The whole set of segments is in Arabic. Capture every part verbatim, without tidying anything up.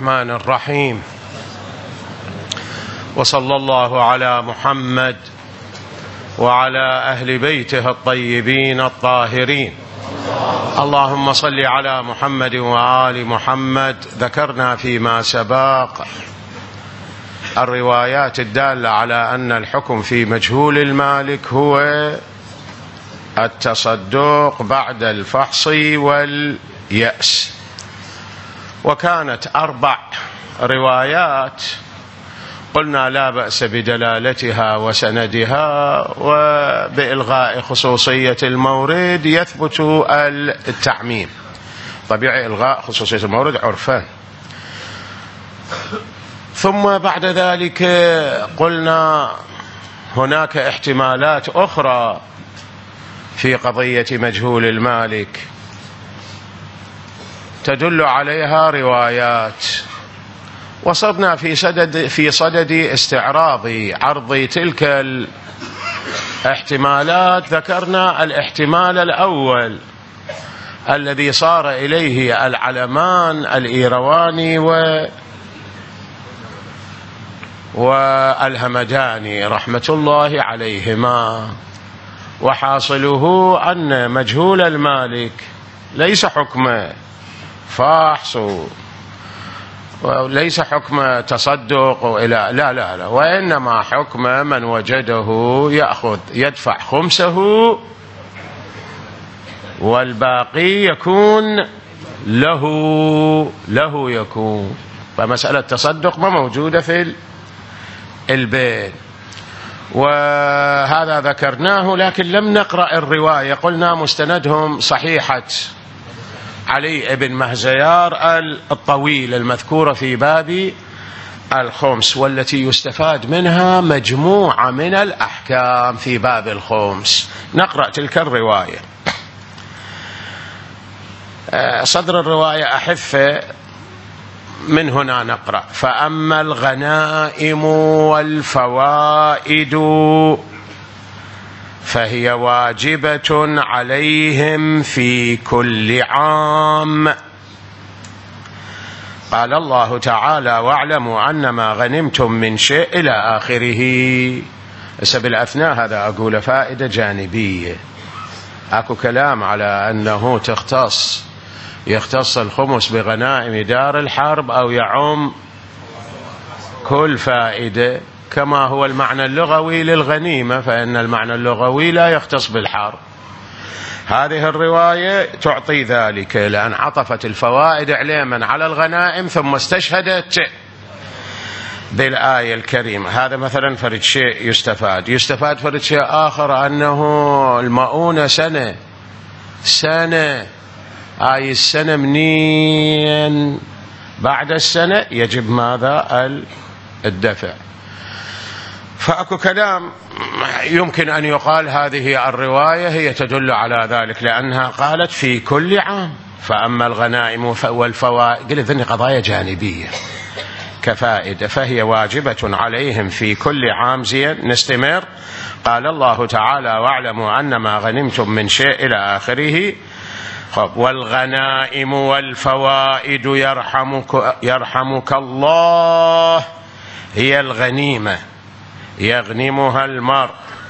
الرحمن الرحيم، وصلى الله على محمد وعلى أهل بيته الطيبين الطاهرين. اللهم صل على محمد وآل محمد. ذكرنا فيما سبق الروايات الدالة على أن الحكم في مجهول المالك هو التصدق بعد الفحص واليأس، وكانت أربع روايات قلنا لا بأس بدلالتها وسندها، وبإلغاء خصوصية المورد يثبت التعميم. طبيعي إلغاء خصوصية المورد عرفان. ثم بعد ذلك قلنا هناك احتمالات أخرى في قضية مجهول المالك تدل عليها روايات، وصرنا في صدد في صدد استعراض عرض تلك الاحتمالات. ذكرنا الاحتمال الأول الذي صار إليه العلمان الإيرواني و والهمداني رحمة الله عليهما، وحاصله أن مجهول المالك ليس حكم فحص وليس حكم تصدق وإلى لا لا لا وإنما حكم من وجده يأخذ يدفع خمسه والباقي يكون له له يكون. فمسألة تصدق ما موجودة في البيت، وهذا ذكرناه، لكن لم نقرأ الرواية. قلنا مستندهم صحيحة علي بن مهزيار الطويل المذكورة في باب الخمس، والتي يستفاد منها مجموعة من الأحكام في باب الخمس. نقرأ تلك الرواية. صدر الرواية أحف من هنا نقرأ: فأما الغنائم والفوائد فهي واجبة عليهم في كل عام. قال الله تعالى: واعلموا أن ما غنمتم من شيء إلى آخره. بس بالأثناء هذا أقول فائدة جانبية. أكو كلام على أنه تختص يختص الخمس بغنائم دار الحرب أو يعم كل فائدة، كما هو المعنى اللغوي للغنيمة، فإن المعنى اللغوي لا يختص بالحرب. هذه الرواية تعطي ذلك، لأن عطفت الفوائد عليما على الغنائم ثم استشهدت بالآية الكريمة. هذا مثلا فرد شيء يستفاد. يستفاد فرد شيء آخر أنه المؤونة سنة سنة آي السنة منين بعد السنة يجب ماذا الدفع. فأكو كلام يمكن أن يقال هذه الرواية هي تدل على ذلك، لأنها قالت في كل عام. فأما الغنائم والفوائد، قلت ذني قضايا جانبية كفائدة، فهي واجبة عليهم في كل عام. زين، نستمر. قال الله تعالى: واعلموا أن ما غنمتم من شيء إلى آخره. والغنائم والفوائد يرحمك, يرحمك الله هي الغنيمة يغنمها المرء،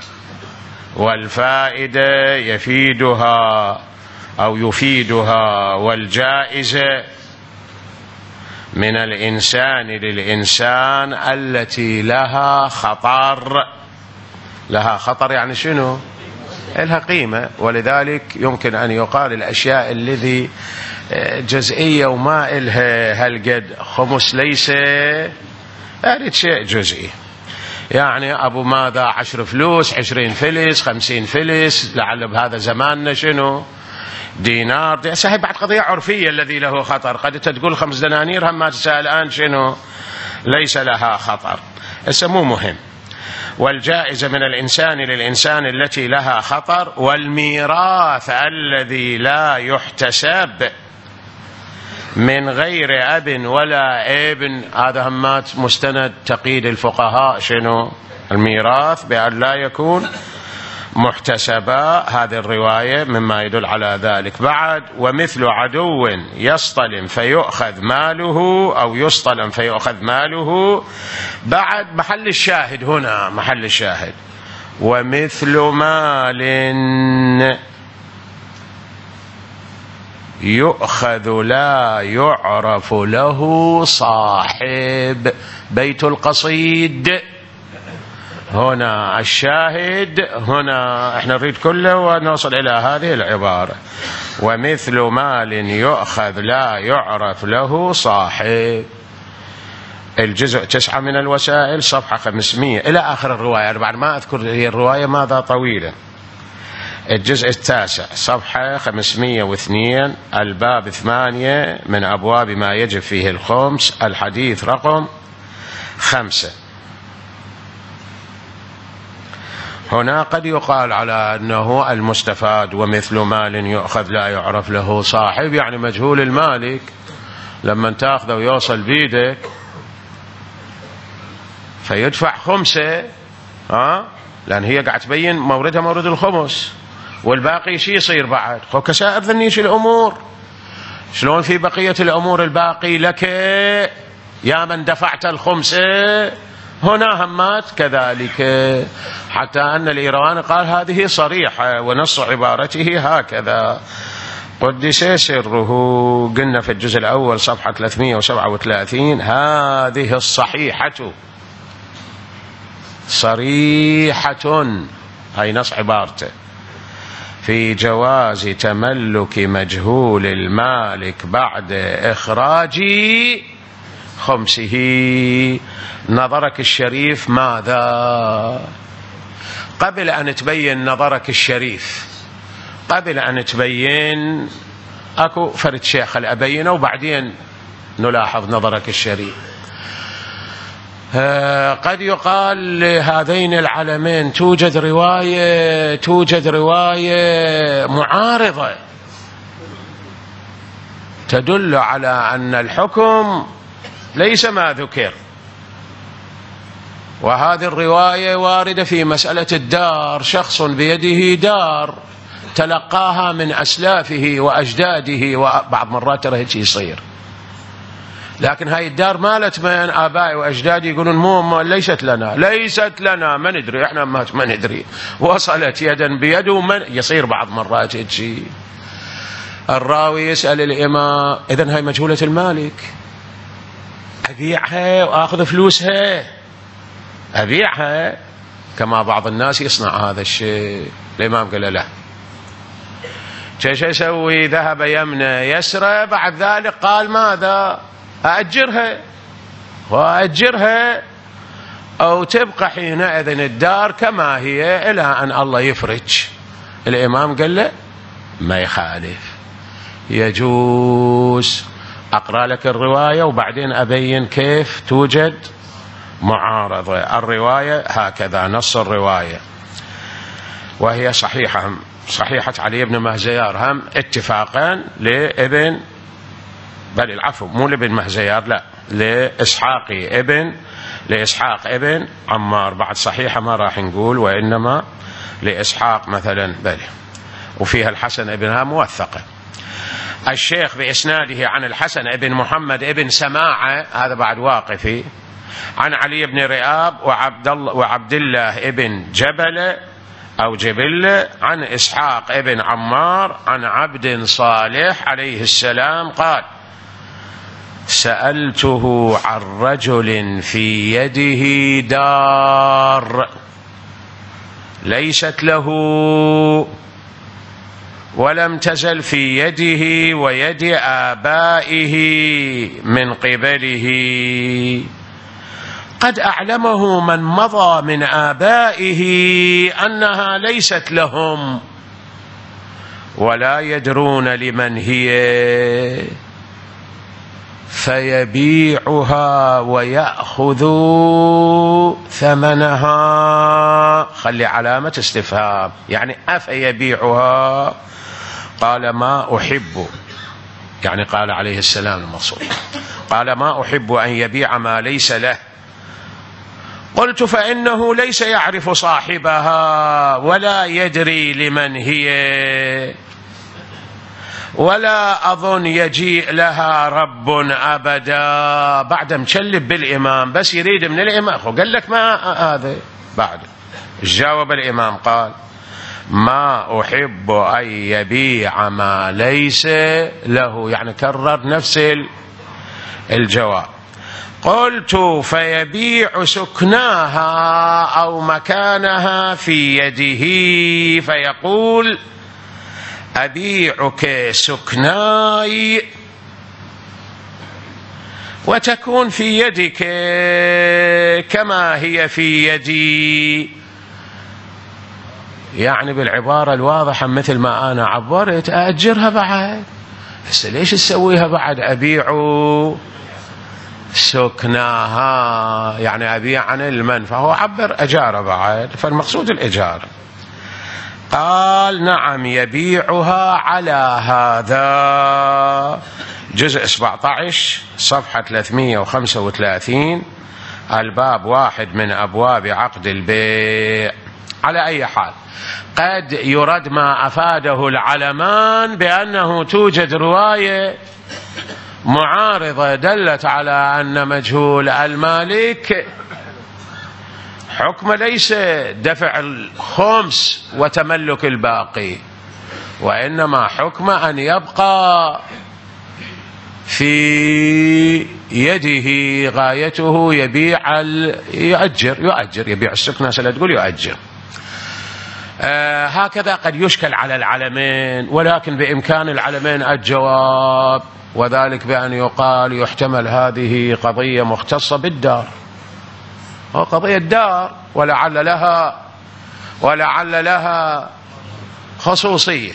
والفائدة يفيدها أو يفيدها، والجائزة من الإنسان للإنسان التي لها خطر. لها خطر يعني شنو؟ لها قيمة. ولذلك يمكن أن يقال الأشياء الذي جزئية وما إلها هالقد خمس ليس أريد شيء جزئي، يعني أبو ماذا عشر فلوس، عشرين فلس، خمسين فلس، لعل بهذا زماننا شنو دينار دي. سهي بعد قضية عرفية الذي له خطر. قد تقول خمس دنانير، هم ما تسأل الآن شنو ليس لها خطر. هسه مو مهم. والجائزة من الإنسان للإنسان التي لها خطر، والميراث الذي لا يحتسب من غير أب ولا ابن. هذا همات مستند تقييد الفقهاء شنو الميراث، بأن لا يكون محتسبا، هذه الرواية مما يدل على ذلك. بعد ومثل عدو يصطلم فيؤخذ ماله أو يصطلم فيؤخذ ماله، بعد محل الشاهد هنا، محل الشاهد ومثل مال يؤخذ لا يعرف له صاحب. بيت القصيد هنا الشاهد، هنا احنا نريد كله ونوصل إلى هذه العبارة ومثل مال يؤخذ لا يعرف له صاحب. الجزء تسعة من الوسائل صفحة خمسمائة إلى آخر الرواية. أنا بعد ما أذكر هي الرواية ماذا طويلة. الجزء التاسع صفحة خمسمائة واثنين، الباب ثمانية من أبواب ما يجب فيه الخمس، الحديث رقم خمسة. هنا قد يقال على أنه المستفاد ومثل مال يؤخذ لا يعرف له صاحب، يعني مجهول المالك لما تاخذه ويوصل بيدك فيدفع خمسة، ها، لأن هي قاعد تبين موردها مورد الخمس، والباقي شي يصير بعد كسائر ذنيش الأمور. شلون في بقية الأمور الباقي لك يا من دفعت الخمسة؟ هنا همات كذلك، حتى أن الإيرواني قال هذه صريحة ونص عبارته هكذا قدس سره. قلنا في الجزء الأول صفحة ثلاثمائة وسبعة وثلاثين هذه الصحيحة صريحة، هاي نص عبارته، في جواز تملك مجهول المالك بعد إخراج خمسه. نظرك الشريف ماذا؟ قبل أن تبين نظرك الشريف، قبل أن تبين أكو فرد شيخ الأبينه وبعدين نلاحظ نظرك الشريف. قد يقال لهذين العلمين توجد رواية توجد رواية معارضة تدل على أن الحكم ليس ما ذكر، وهذه الرواية واردة في مسألة الدار. شخص بيده دار تلقاها من أسلافه وأجداده، وبعض مرات ترى هيك يصير، لكن هاي الدار مالت من آبائي وأجدادي، يقولون مو ليست لنا ليست لنا ما ندري، احنا ما ندري، وصلت يدا بيد ومن يصير بعض مرات هيك. الراوي يسأل الإمام إذن هاي مجهولة المالك، أبيعها وآخذ فلوسها، أبيعها كما بعض الناس يصنع هذا الشيء. الإمام قال لا، ايش يسوي؟ ذهب يمنى يسرى، بعد ذلك قال ماذا؟ أأجرها وأأجرها أو تبقى حينئذ الدار كما هي إلى أن الله يفرج. الإمام قال له ما يخالف، يجوز. أقرأ لك الرواية وبعدين أبين كيف توجد معارضة. الرواية هكذا، نص الرواية، وهي صحيحة، صحيحة علي بن مهزيار هم اتفاقا لابن بل العفو مو لابن مهزيار، لا، لإسحاق ابن لإسحاق ابن عمار. بعد صحيحة ما راح نقول، وإنما لإسحاق مثلا بل، وفيها الحسن ابنها موثقة. الشيخ بإسناده عن الحسن ابن محمد ابن سماعة، هذا بعد واقفي، عن علي بن رئاب وعبد الله وعبد الله ابن جبل أو جبل، عن إسحاق ابن عمار عن عبد صالح عليه السلام قال: سألته عن رجل في يده دار ليست له ولم تزل في يده ويد آبائه من قبله، قد أعلمه من مضى من آبائه أنها ليست لهم ولا يدرون لمن هي، فيبيعها ويأخذ ثمنها. خلي علامة استفهام، يعني أفيبيعها؟ قال ما أحب، يعني قال عليه السلام المقصود، قال ما أحب أن يبيع ما ليس له، قلت فإنه ليس يعرف صاحبها ولا يدري لمن هي، ولا أظن يجيء لها رب أبدا. بعد مشلب بالإمام بس يريد من الإمام، قال لك ما هذا بعد جاوب الإمام قال ما أحب أن يبيع ما ليس له، يعني كرر نفس الجواب. قلت فيبيع سكناها أو مكانها في يده، فيقول أبيعك سكناي وتكون في يدك كما هي في يدي، يعني بالعبارة الواضحة مثل ما أنا عبرت أأجرها بعد. بس ليش تسويها بعد أبيع سكناها، يعني أبيع عن المنفعة، هو عبر أجارة بعد، فالمقصود الإجارة. قال نعم يبيعها على هذا. جزء سبعة عشر صفحة ثلاثمئة وخمسة وثلاثين، الباب واحد من أبواب عقد البيع. على أي حال قد يرد ما أفاده العلمان بأنه توجد رواية معارضة دلت على أن مجهول المالك حكم ليس دفع الخمس وتملك الباقي، وإنما حكم أن يبقى في يده غايته، يبيع يؤجر يؤجر يبيع السكنة سلا تقول يؤجر. آه هكذا قد يشكل على العلمين، ولكن بإمكان العلمين الجواب، وذلك بأن يقال يحتمل هذه قضية مختصة بالدار، قضية دار، ولعل لها ولعل لها خصوصية،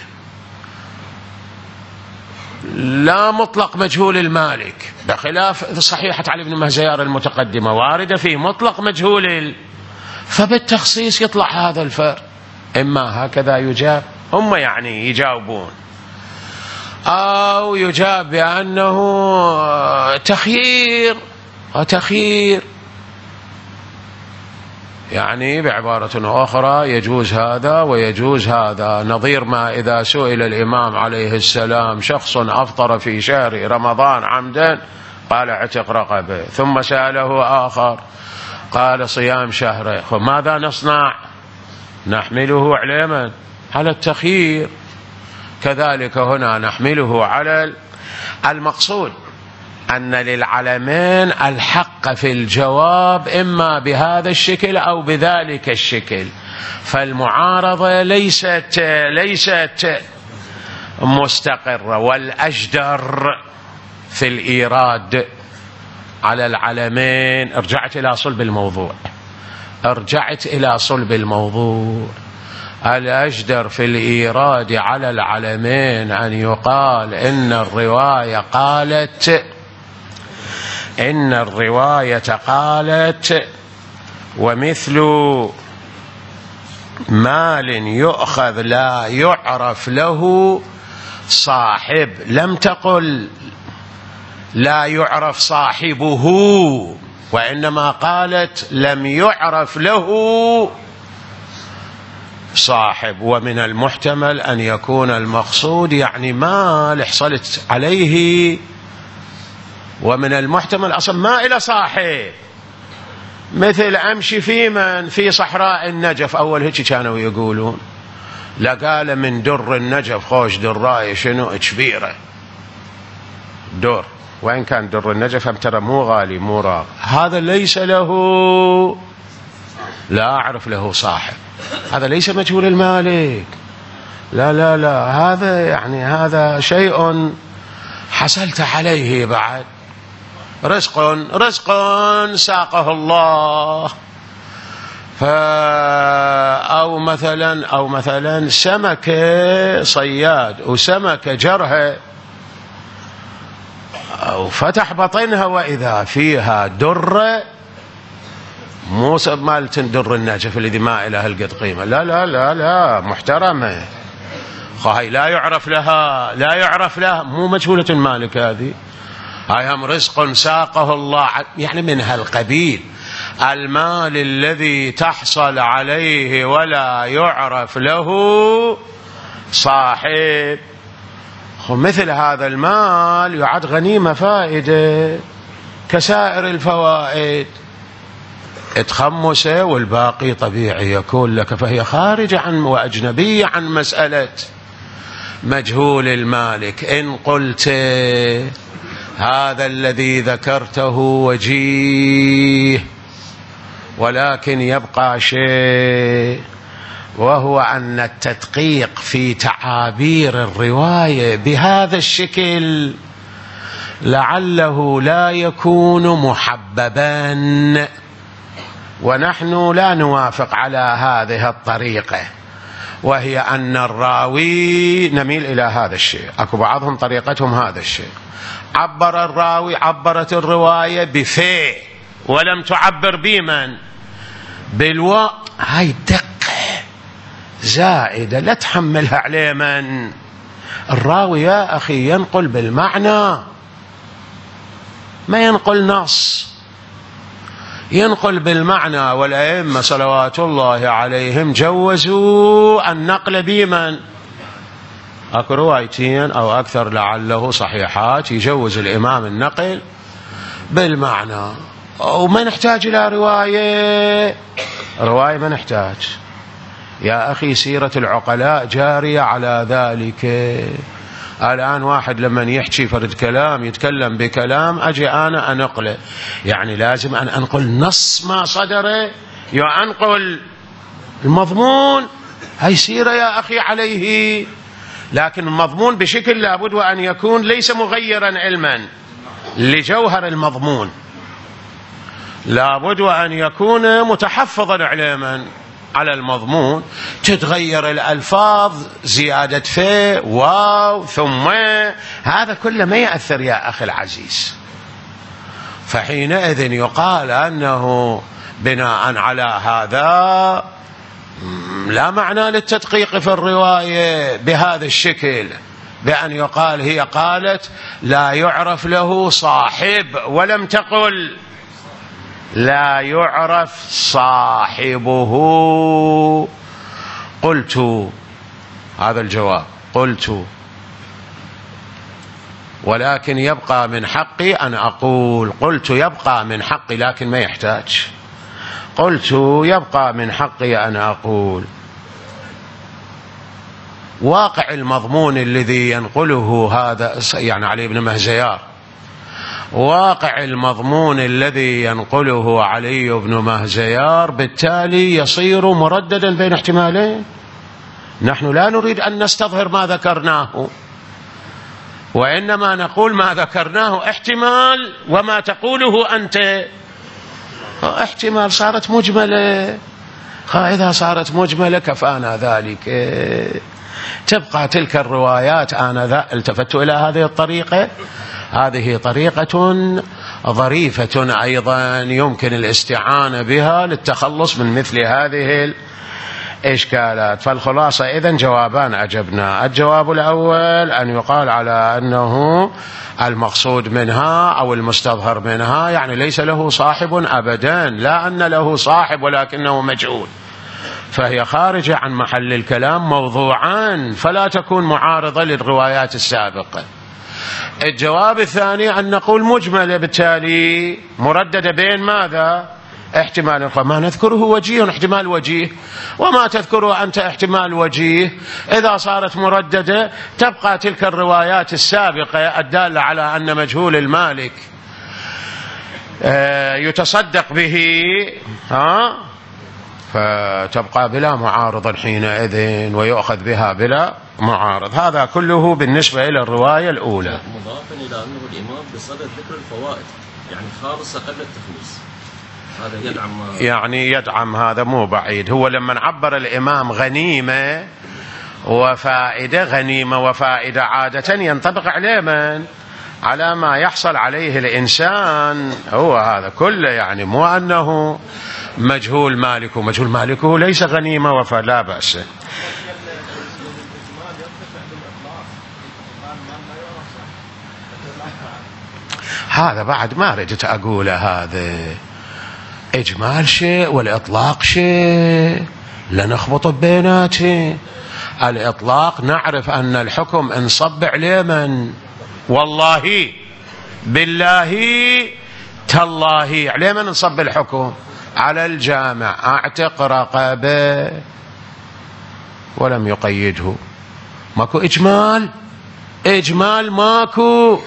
لا مطلق مجهول المالك، بخلاف صحيحة علي بن مهزيار المتقدمة واردة في مطلق مجهول، فبالتخصيص يطلع هذا الفرق. إما هكذا يجاب، هم يعني يجاوبون، أو يجاب بأنه تخيير وتخيير، يعني بعبارة أخرى يجوز هذا ويجوز هذا. نظير ما إذا سئل الإمام عليه السلام شخص أفطر في شهر رمضان عمدا قال اعتق رقبه، ثم سأله آخر قال صيام شهره، فماذا نصنع؟ نحمله على من؟ على التخيير. كذلك هنا نحمله على المقصود أن للعلمين الحق في الجواب إما بهذا الشكل أو بذلك الشكل، فالمعارضة ليست ليست مستقرة. والأجدر في الإيراد على العلمين، رجعت إلى صلب الموضوع رجعت إلى صلب الموضوع الأجدر في الإيراد على العلمين أن يقال إن الرواية قالت إن الرواية قالت ومثل مال يؤخذ لا يعرف له صاحب، لم تقل لا يعرف صاحبه، وإنما قالت لم يعرف له صاحب. ومن المحتمل أن يكون المقصود يعني مال حصلت عليه، ومن المحتمل أصلا ما إلى صاحب، مثل أمشي في من في صحراء النجف، أول هيك كانوا يقولون لقال من در النجف خوش دراية شنو كبيرة در، وإن كان در النجف هم ترى مو غالي مو راغ، هذا ليس له لا أعرف له صاحب، هذا ليس مجهول المالك، لا لا لا، هذا يعني هذا شيء حصلت عليه بعد، رزق رزق ساقه الله. ف أو مثلا أو مثلا سمكة صياد وسمكة جرها أو فتح بطنها وإذا فيها درة، مو مالت در النجف اللي ما لها القد قيمة، لا لا لا لا محترمة، هاي لا يعرف لها لا يعرف لها مو مجهولة المالك، هذه هاي هم رزق ساقه الله، يعني من هالقبيل. المال الذي تحصل عليه ولا يعرف له صاحب. مثل هذا المال يعد غنيمة فائدة كسائر الفوائد، تخمسه والباقي طبيعي يكون لك، فهي خارجة عن وأجنبية عن مسألة مجهول المالك. إن قلت هذا الذي ذكرته وجيه، ولكن يبقى شيء، وهو أن التدقيق في تعابير الرواية بهذا الشكل لعله لا يكون محببا، ونحن لا نوافق على هذه الطريقة، وهي أن الراوي نميل إلى هذا الشيء. أكو بعضهم طريقتهم هذا الشيء، عبر الراوي، عبرت الرواية بفي ولم تعبر بمن بالواء. هاي دقة زائدة لا تحملها عليه من الراوي. يا أخي ينقل بالمعنى، ما ينقل نص، ينقل بالمعنى. والأئمة صلوات الله عليهم جوزوا النقل بمن أكو روايتين أو أكثر لعله صحيحات يجوز الإمام النقل بالمعنى، وما نحتاج إلى رواية رواية ما نحتاج. يا أخي سيرة العقلاء جارية على ذلك. الآن واحد لما يحكي فرد كلام يتكلم بكلام أجي أنا أنقله، يعني لازم أن أنقل نص ما صدره يا أنقل المضمون. هاي سيرة يا أخي عليه، لكن المضمون بشكل لابد وأن يكون ليس مغيرا علما لجوهر المضمون، لابد وأن يكون متحفظا علما على المضمون. تتغير الألفاظ، زيادة في واو ثم، هذا كله ما يأثر يا أخي العزيز. فحينئذ يقال أنه بناء على هذا لا معنى للتدقيق في الرواية بهذا الشكل، بأن يقال هي قالت لا يعرف له صاحب ولم تقل لا يعرف صاحبه. قلت هذا الجواب، قلت ولكن يبقى من حقي أن أقول. قلت يبقى من حقي لكن ما يحتاج. قلت يبقى من حقي أن أقول واقع المضمون الذي ينقله هذا يعني علي بن مهزيار، واقع المضمون الذي ينقله علي بن مهزيار بالتالي يصير مرددا بين احتمالين. نحن لا نريد أن نستظهر ما ذكرناه، وإنما نقول ما ذكرناه احتمال، وما تقوله أنت احتمال. صارت مجملة، إذا صارت مجملة كفانا ذلك. تبقى تلك الروايات. أنا ذا التفت إلى هذه الطريقة، هذه طريقة ظريفة أيضا يمكن الاستعانة بها للتخلص من مثل هذه الإشكالات. فالخلاصة إذن جوابان أجبنا. الجواب الأول أن يقال على أنه المقصود منها أو المستظهر منها يعني ليس له صاحب أبدا، لا أن له صاحب ولكنه مجهول، فهي خارجة عن محل الكلام موضوعا، فلا تكون معارضة للروايات السابقة. الجواب الثاني أن نقول مجملة، بالتالي مرددة بين ماذا؟ احتمال. ما نذكره وجيه احتمال وجيه، وما تذكره أنت احتمال وجيه. إذا صارت مرددة تبقى تلك الروايات السابقة الدالة على أن مجهول المالك يتصدق به، ها، فتبقى بلا معارض حينئذ، ويؤخذ بها بلا معارض. هذا كله بالنسبة إلى الرواية الأولى. مضافا إلى أنه الإمام بصدد ذكر الفوائد يعني خالصة قبل التخليص، هذا يدعم يعني يدعم هذا مو بعيد. هو لما عبر الإمام غنيمة وفائدة، غنيمة وفائدة عادة ينطبق عليه من؟ على ما يحصل عليه الإنسان، هو هذا كله، يعني مو أنه مجهول مالكه. مجهول مالكه ليس غنيمة وفائدة، لا بأس. هذا بعد ما رجت أقوله، هذا إجمال شيء والإطلاق شيء، لا نخبط بيناتهم. الإطلاق نعرف أن الحكم انصب عليه من؟ والله بالله تالله، عليه من انصب الحكم؟ على الجامع، أعتق رقبة، ولم يقيده. ماكو إجمال، إجمال ماكو،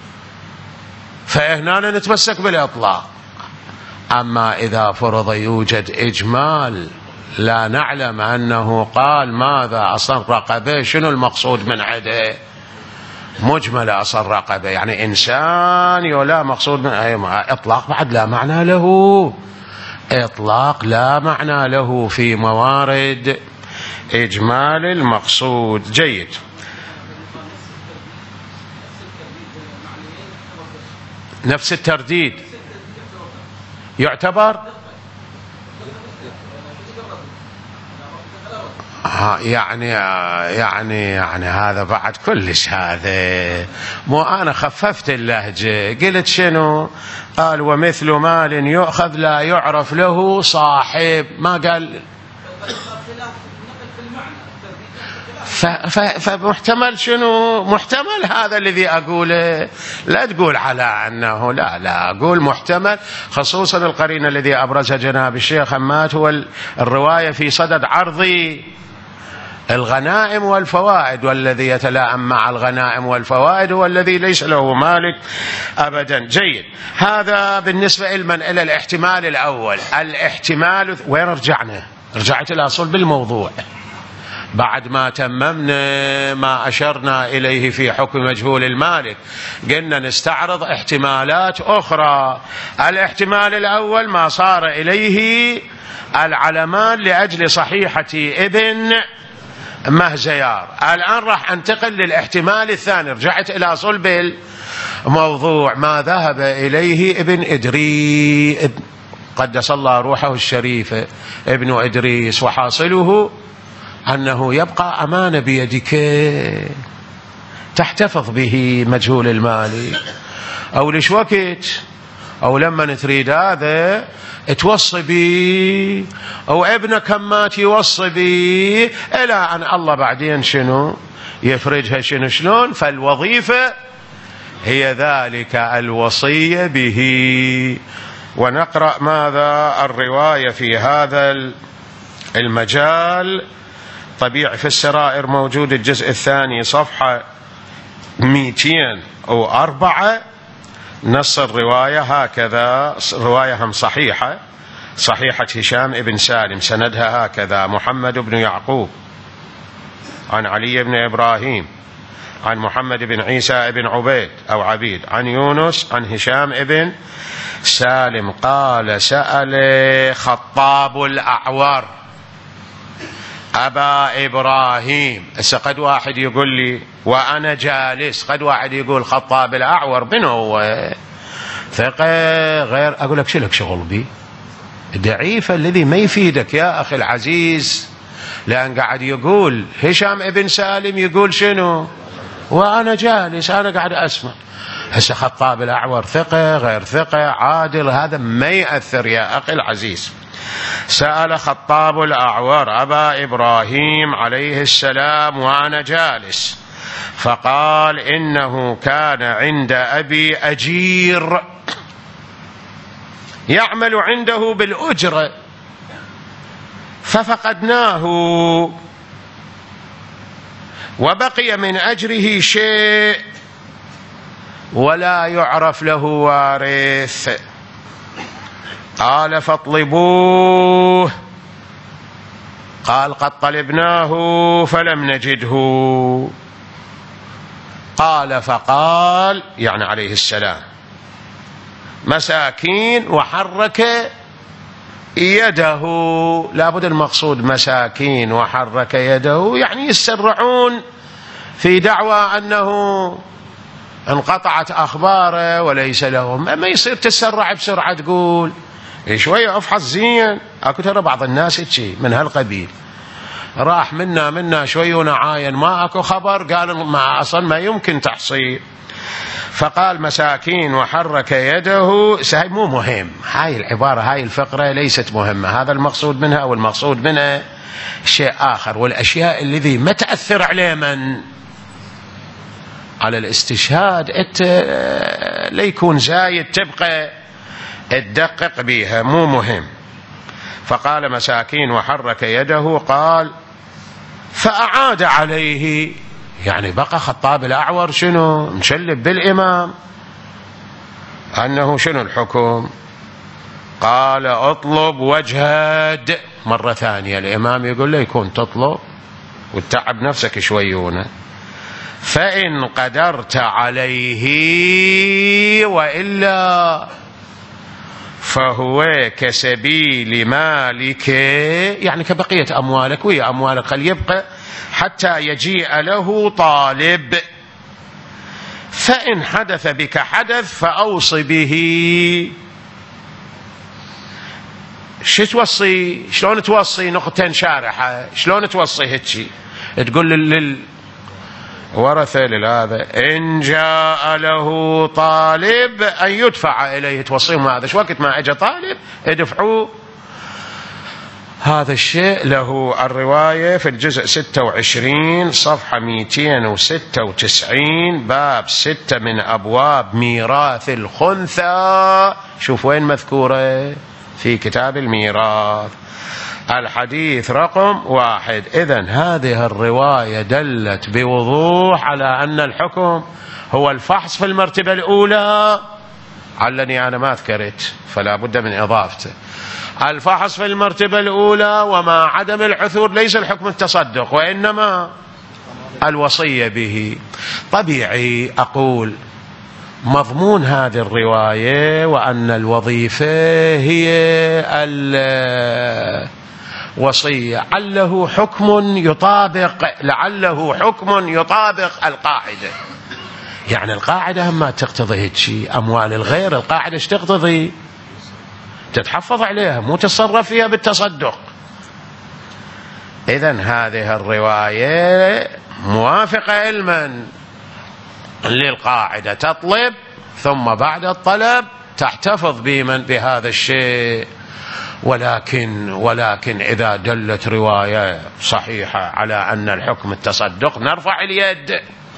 فهنا نتمسك بالإطلاق. أما إذا فرض يوجد إجمال لا نعلم أنه قال ماذا أصل رقبة، شنو المقصود من عده؟ مجمل أصل رقبة يعني إنسان، يولا مقصود من إطلاق بعد لا معنى له، إطلاق لا معنى له في موارد إجمال المقصود. جيد. نفس الترديد يعتبر يعني يعني يعني هذا بعد كلش، هذا مو أنا خففت اللهجة، قلت شنو؟ قال ومثل مال يؤخذ لا يعرف له صاحب، ما قال فمحتمل شنو؟ محتمل هذا الذي أقوله، لا تقول على أنه لا لا أقول محتمل، خصوصا القرينة الذي أبرزها جناب الشيخ حماد هو الرواية في صدد عرض الغنائم والفوائد، والذي يتلائم مع الغنائم والفوائد هو الذي ليس له مالك أبدا. جيد. هذا بالنسبة إلمن إلى الاحتمال الأول. الاحتمال وين رجعنا؟ رجعت إلى أصل بالموضوع بعد ما تممنا ما أشرنا إليه في حكم مجهول المالك، قلنا نستعرض احتمالات أخرى. الاحتمال الأول ما صار إليه العلمان لأجل صحيحة ابن مهزيار. الآن راح أنتقل للاحتمال الثاني، رجعت إلى صلب الموضوع، ما ذهب إليه ابن إدريس قدس الله روحه الشريفة ابن إدريس، وحاصله أنه يبقى أمانة بيدك تحتفظ به مجهول المال، أو ليش وقت، أو لما تريد هذا توصي بي، أو ابنك مات يوصي بي، إلى أن الله بعدين شنو يفرجها شنو شلون. فالوظيفة هي ذلك الوصية به. ونقرأ ماذا الرواية في هذا المجال. طبيعي في السرائر موجود الجزء الثاني صفحة مئتين وأربعة، نص الرواية هكذا، رواية هم صحيحة، صحيحة هشام ابن سالم، سندها هكذا: محمد بن يعقوب عن علي بن إبراهيم عن محمد بن عيسى بن عبيد أو عبيد عن يونس عن هشام ابن سالم قال: سأل خطاب الأعور أبا إبراهيم. هسه قد واحد يقول لي وأنا جالس، قد واحد يقول خطاب الأعور من هو؟ ثقة غير، أقول لك شلك شغل بي ضعيف الذي ما يفيدك يا أخي العزيز، لأن قاعد يقول هشام ابن سالم يقول شنو وأنا جالس، أنا قاعد أسمع. هسه خطاب الأعور ثقة غير ثقة عادل، هذا ما يأثر يا أخي العزيز. سأل خطاب الأعور أبا إبراهيم عليه السلام وأنا جالس، فقال: إنه كان عند أبي أجير يعمل عنده بالأجرة، ففقدناه وبقي من أجره شيء ولا يعرف له وارث. قال: فاطلبوه. قال: قد طلبناه فلم نجده. قال: فقال يعني عليه السلام مساكين، وحرك يده. لابد المقصود مساكين وحرك يده يعني يسرعون في دعوى أنه انقطعت أخباره وليس لهم، ما يصير تسرع بسرعة تقول شوية افحص زين. اكو ترى بعض الناس هيك من هالقبيل، راح منا منا شوي ونعاين ما اكو خبر، قال ما اصلا ما يمكن تحصيل. فقال مساكين وحرك يده. هاي مو مهم، هاي العبارة هاي الفقرة ليست مهمة، هذا المقصود منها، أو المقصود منها شيء آخر. والأشياء الذي ما تأثر عليه من على الاستشهاد انت ليكون زايد تبقى تدقق بيها، مو مهم. فقال مساكين وحرك يده. قال فأعاد عليه، يعني بقى خطاب الأعور شنو مشلب بالإمام أنه شنو الحكم. قال اطلب وجهد مرة ثانية. الإمام يقول له يكون تطلب وتتعب نفسك شويونه. فإن قدرت عليه وإلا فهو كسبيل مالك، يعني كبقية أموالك وهي أموالك، خل يبقى حتى يجيء له طالب. فإن حدث بك حدث فأوص به. شو توصي؟ شلون توصي؟ نقطتين شارحة. شلون توصي هيك؟ تقول لل ورثة لهذا إن جاء له طالب أن يدفع إليه، توصيهم هذا. شو وقت ما أجى طالب ادفعوه. هذا الشيء له الرواية في الجزء ستة وعشرين صفحة مئتين وستة وتسعين باب ستة من أبواب ميراث الخنثى. شوف وين مذكورة في كتاب الميراث، الحديث رقم واحد. إذن هذه الرواية دلت بوضوح على أن الحكم هو الفحص في المرتبة الأولى، علني أنا ما ذكرت فلا بد من إضافته. الفحص في المرتبة الأولى وما عدم العثور ليس الحكم التصدق وإنما الوصية به. طبيعي أقول مضمون هذه الرواية وأن الوظيفة هي الوصية، لعله حكم يطابق لعله حكم يطابق القاعدة. يعني القاعدة ما تقتضي هيك شيء، أموال الغير القاعدة ايش تقتضي؟ تتحفظ عليها، مو تتصرف فيها بالتصدق. إذن هذه الرواية موافقة علما للقاعدة، تطلب ثم بعد الطلب تحتفظ بمن بهذا الشيء. ولكن ولكن إذا دلت رواية صحيحة على أن الحكم التصدق نرفع اليد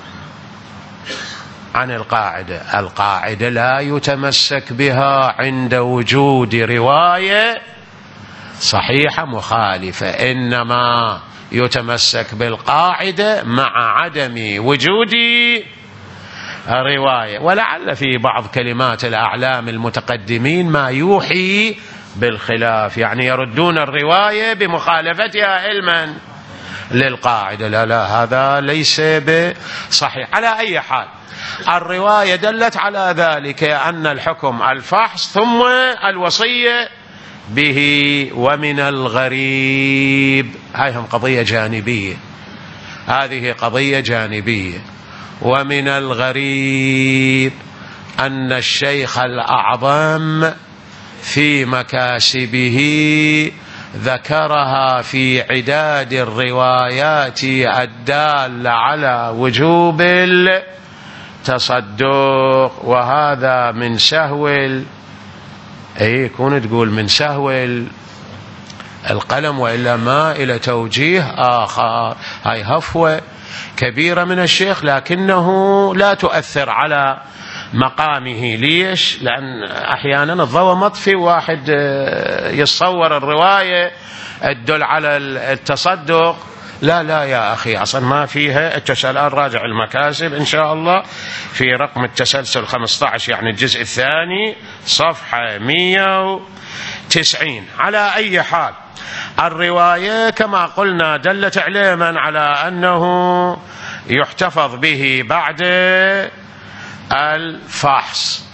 عن القاعدة. القاعدة لا يتمسك بها عند وجود رواية صحيحة مخالفة، إنما يتمسك بالقاعدة مع عدم وجود رواية. ولعل في بعض كلمات الأعلام المتقدمين ما يوحي بالخلاف، يعني يردون الرواية بمخالفتها علما للقاعدة. لا لا، هذا ليس بصحيح. على أي حال الرواية دلت على ذلك أن الحكم الفحص ثم الوصية به. ومن الغريب، هاي هم قضية جانبية، هذه قضية جانبية. ومن الغريب أن الشيخ الأعظم في مكاسبه ذكرها في عداد الروايات الدالة على وجوب التصدق، وهذا من سهو ال... اي يكون تقول من سهو ال... القلم، وإلا ما إلى توجيه آخر. هاي هفوة كبيرة من الشيخ لكنه لا تؤثر على مقامه. ليش؟ لأن أحيانا الضوء مطفي، واحد يتصور الرواية تدل على التصدق. لا لا يا أخي، أصلا ما فيها. التسلسل راجع المكاسب إن شاء الله في رقم التسلسل خمسة عشر، يعني الجزء الثاني صفحة مئة وتسعين. على أي حال الرواية كما قلنا دلت علما على أنه يحتفظ به بعد الفحص.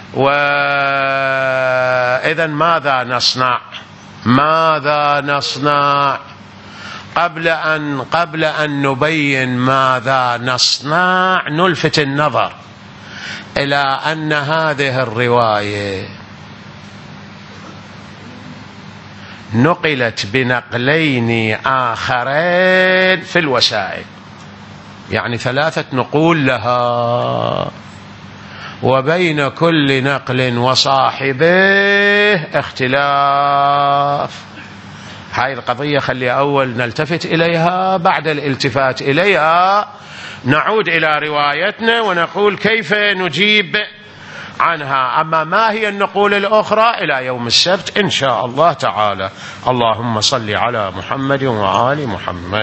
وإذن ماذا نصنع؟ ماذا نصنع؟ قبل أن قبل أن نبين ماذا نصنع نلفت النظر إلى أن هذه الرواية نقلت بنقلين آخرين في الوسائل، يعني ثلاثة نقول لها. وبين كل نقل وصاحبه اختلاف. هاي القضية خلي أول نلتفت إليها، بعد الالتفات إليها نعود إلى روايتنا ونقول كيف نجيب عنها. أما ما هي النقول الأخرى إلى يوم السبت إن شاء الله تعالى. اللهم صل على محمد وآل محمد.